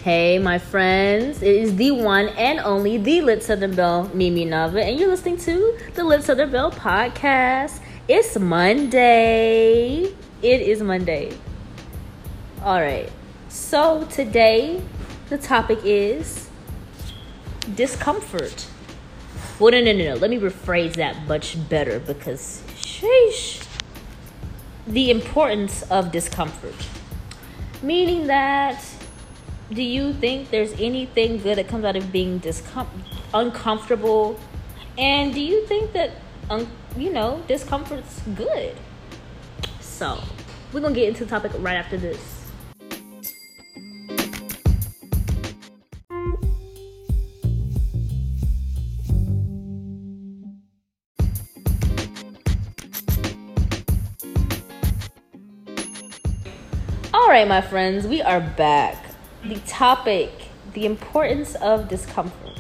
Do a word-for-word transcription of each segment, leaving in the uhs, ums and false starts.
Hey, my friends, it is the one and only, the Lit Southern Belle, Mimi Nava, and you're listening to the Lit Southern Belle podcast. It's Monday. It is Monday. All right. So today, the topic is discomfort. Well, no, no, no, no. Let me rephrase that much better because, sheesh, the importance of discomfort. Meaning that, do you think there's anything good that comes out of being discom- uncomfortable? And do you think that, um, you know, discomfort's good? So, we're going to get into the topic right after this. All right, my friends, we are back. The topic, the importance of discomfort.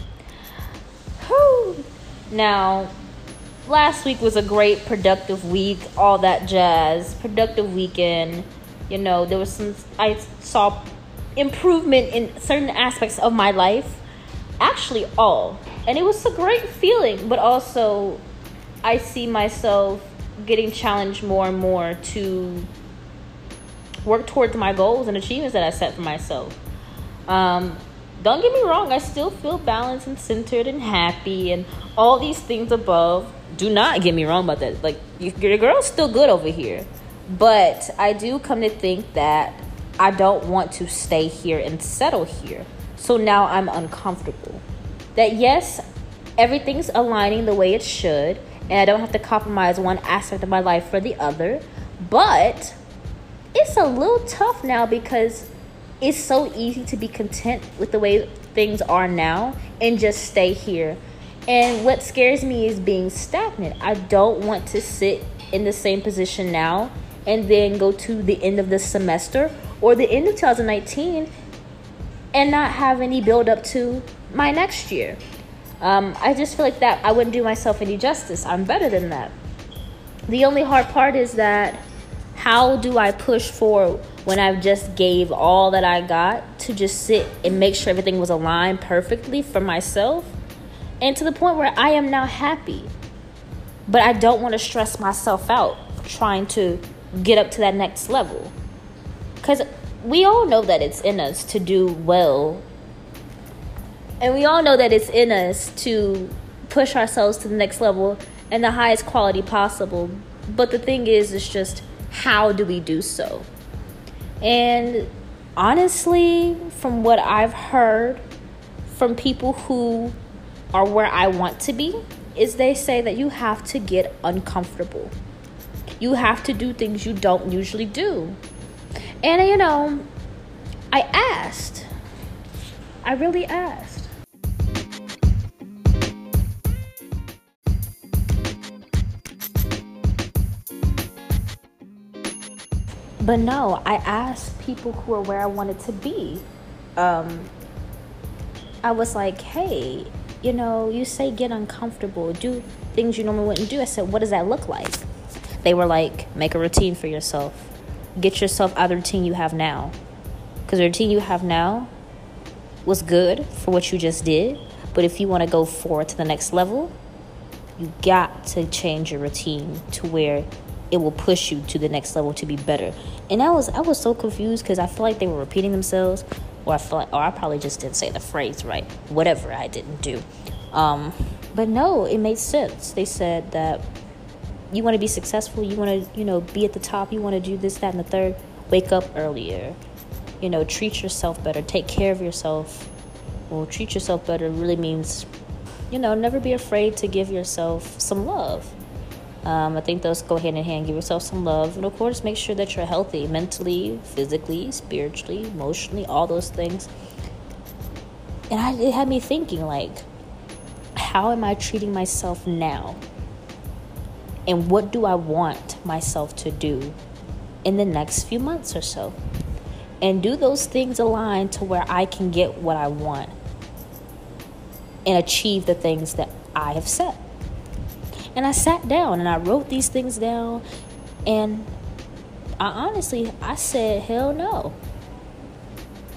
Whew. Now, last week was a great productive week, all that jazz, productive weekend. You know, there was some, I saw improvement in certain aspects of my life, actually all. And it was a great feeling, but also I see myself getting challenged more and more to work towards my goals and achievements that I set for myself. Um, don't get me wrong, I still feel balanced and centered and happy and all these things above. Do not get me wrong about that. Like, you, your girl's still good over here. But I do come to think that I don't want to stay here and settle here. So now I'm uncomfortable. That yes, everything's aligning the way it should, and I don't have to compromise one aspect of my life for the other. But it's a little tough now because it's so easy to be content with the way things are now and just stay here. And what scares me is being stagnant. I don't want to sit in the same position now and then go to the end of the semester or the end of twenty nineteen and not have any build up to my next year. Um, I just feel like that I wouldn't do myself any justice. I'm better than that. The only hard part is that how do I push forward when I've just gave all that I got to just sit and make sure everything was aligned perfectly for myself and to the point where I am now happy. But I don't want to stress myself out trying to get up to that next level. Because we all know that it's in us to do well. And we all know that it's in us to push ourselves to the next level and the highest quality possible. But the thing is, it's just, how do we do so? And honestly, from what I've heard from people who are where I want to be, is they say that you have to get uncomfortable. You have to do things you don't usually do. And you know, I asked. I really asked. But no, I asked people who are where I wanted to be. Um, I was like, hey, you know, you say get uncomfortable, do things you normally wouldn't do. I said, what does that look like? They were like, make a routine for yourself. Get yourself out of the routine you have now. Because the routine you have now was good for what you just did. But if you want to go forward to the next level, you got to change your routine to where it will push you to the next level to be better. And I was I was so confused because I feel like they were repeating themselves, or I feel like, or I probably just didn't say the phrase right. Whatever I didn't do, um, but no, it made sense. They said that you want to be successful, you want to you know be at the top, you want to do this, that, and the third. Wake up earlier, you know, treat yourself better, take care of yourself. Well, treat yourself better really means, you know, never be afraid to give yourself some love. Um, I think those go hand in hand. Give yourself some love. And, of course, make sure that you're healthy mentally, physically, spiritually, emotionally, all those things. And I, it had me thinking, like, how am I treating myself now? And what do I want myself to do in the next few months or so? And do those things align to where I can get what I want and achieve the things that I have set? And I sat down and I wrote these things down, and I honestly, I said, hell no.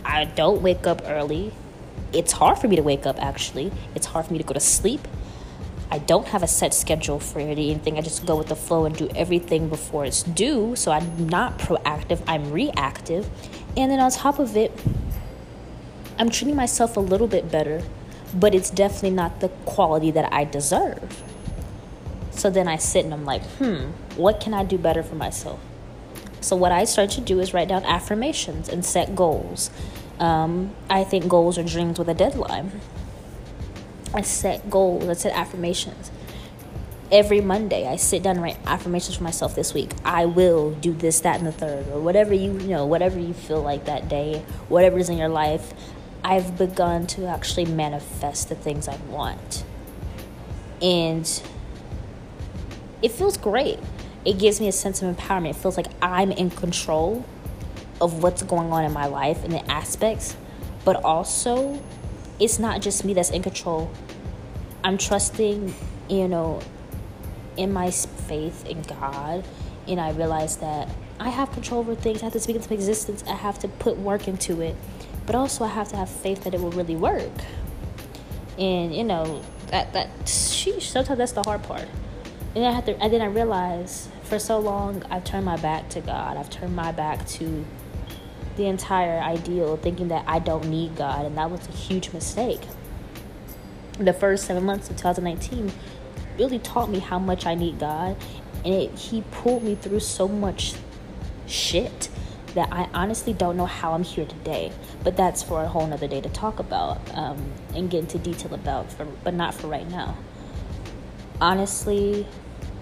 I don't wake up early. It's hard for me to wake up, actually. It's hard for me to go to sleep. I don't have a set schedule for anything. I just go with the flow and do everything before it's due. So I'm not proactive, I'm reactive. And then on top of it, I'm treating myself a little bit better, but it's definitely not the quality that I deserve. So then I sit and I'm like, hmm, what can I do better for myself? So what I start to do is write down affirmations and set goals. Um, I think goals are dreams with a deadline. I set goals, I set affirmations. Every Monday, I sit down and write affirmations for myself this week. I will do this, that, and the third, or whatever you, you know, whatever you feel like that day, whatever is in your life. I've begun to actually manifest the things I want. And it feels great. It gives me a sense of empowerment. It feels like I'm in control of what's going on in my life and the aspects. But also, it's not just me that's in control. I'm trusting, you know, in my faith in God. And I realize that I have control over things. I have to speak into existence. I have to put work into it. But also, I have to have faith that it will really work. And, you know, that, that sheesh, sometimes that's the hard part. And then I have to, and then I realize for so long I've turned my back to God. I've turned my back to the entire ideal, thinking that I don't need God, and that was a huge mistake. The first seven months of twenty nineteen really taught me how much I need God, and it, He pulled me through so much shit that I honestly don't know how I'm here today. But that's for a whole nother day to talk about um, and get into detail about, for, but not for right now. Honestly.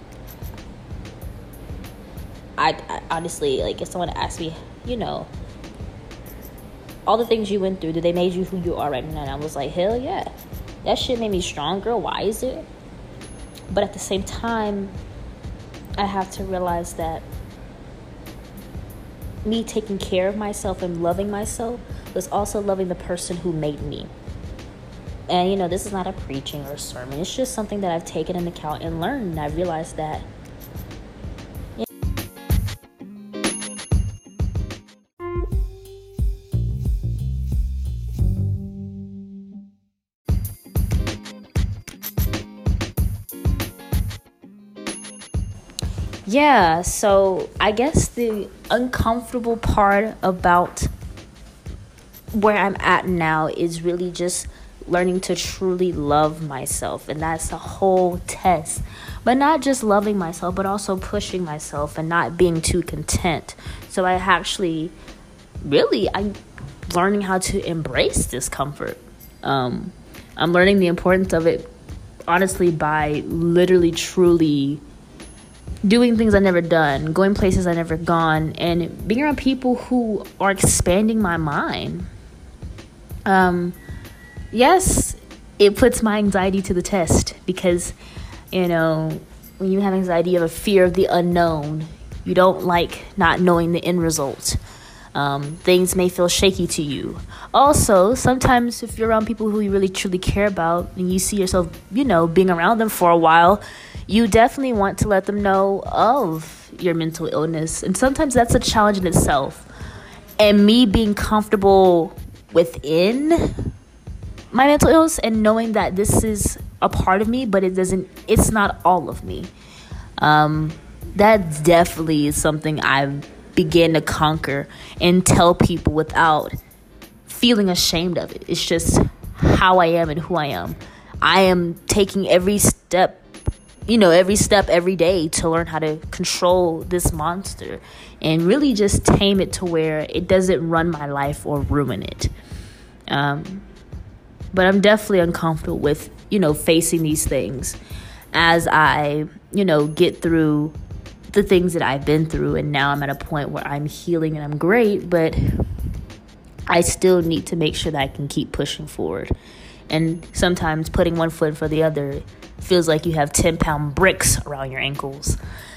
I, I honestly, like, if someone asked me, you know, all the things you went through, did they made you who you are right now? And I was like, hell yeah. That shit made me stronger, wiser. But at the same time, I have to realize that me taking care of myself and loving myself was also loving the person who made me. And, you know, this is not a preaching or a sermon. It's just something that I've taken into account and learned. And I realized that yeah, so I guess the uncomfortable part about where I'm at now is really just learning to truly love myself. And that's a whole test. But not just loving myself, but also pushing myself and not being too content. So I actually, really, I'm learning how to embrace discomfort. Um, I'm learning the importance of it, honestly, by literally, truly doing things I've never done, going places I've never gone, and being around people who are expanding my mind. Um, yes, it puts my anxiety to the test because, you know, when you have anxiety, you have a fear of the unknown. You don't like not knowing the end result. Um, things may feel shaky to you. Also, sometimes if you're around people who you really truly care about and you see yourself, you know, being around them for a while, you definitely want to let them know of your mental illness. And sometimes that's a challenge in itself. And me being comfortable within my mental illness and knowing that this is a part of me, but it doesn't, it's not all of me. Um, that definitely is something I've began to conquer and tell people without feeling ashamed of it. It's just how I am and who I am. I am taking every step, you know, every step every day to learn how to control this monster and really just tame it to where it doesn't run my life or ruin it. Um, but I'm definitely uncomfortable with, you know, facing these things as I, you know, get through the things that I've been through. And now I'm at a point where I'm healing and I'm great, but I still need to make sure that I can keep pushing forward. And sometimes putting one foot for the other feels like you have ten pound bricks around your ankles.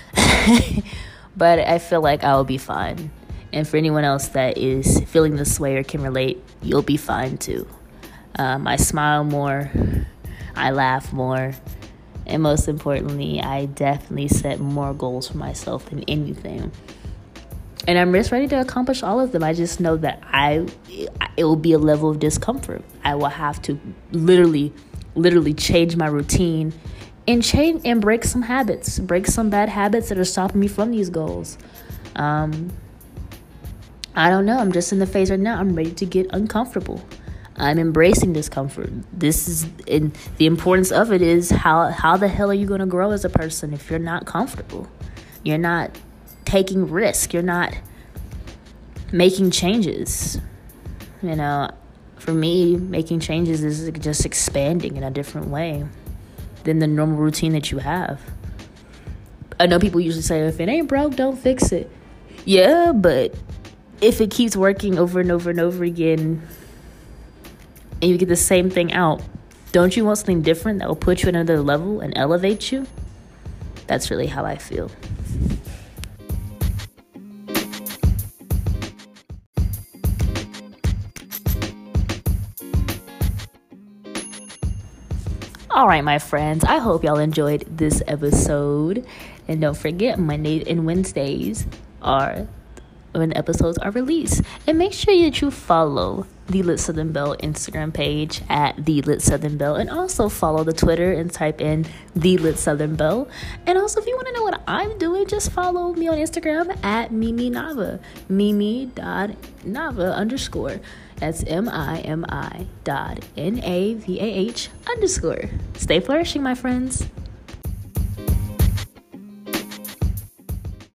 But I feel like I'll be fine. And for anyone else that is feeling this way or can relate, you'll be fine too. Um, I smile more. I laugh more. And most importantly, I definitely set more goals for myself than anything. And I'm just ready to accomplish all of them. I just know that I it will be a level of discomfort. I will have to literally, literally change my routine and change and break some habits, break some bad habits that are stopping me from these goals. Um, I don't know. I'm just in the phase right now. I'm ready to get uncomfortable. I'm embracing discomfort. This is, and the importance of it is how how the hell are you going to grow as a person if you're not comfortable? You're not taking risk. You're not making changes. You know, for me, making changes is just expanding in a different way than the normal routine that you have. I know people usually say, if it ain't broke, don't fix it. Yeah, but if it keeps working over and over and over again and you get the same thing out, don't you want something different that will put you at another level and elevate you? That's really how I feel. All right, my friends, I hope y'all enjoyed this episode. And don't forget, Mondays and Wednesdays are when episodes are released. And make sure that you follow the Lit Southern Belle Instagram page at the Lit Southern Belle. And also follow the Twitter and type in the Lit Southern Belle. And also, if you want to know what I'm doing, just follow me on Instagram at Mimi Nava. Mimi dot Nava underscore. That's M I M I dot N A V A H underscore. Stay flourishing, my friends.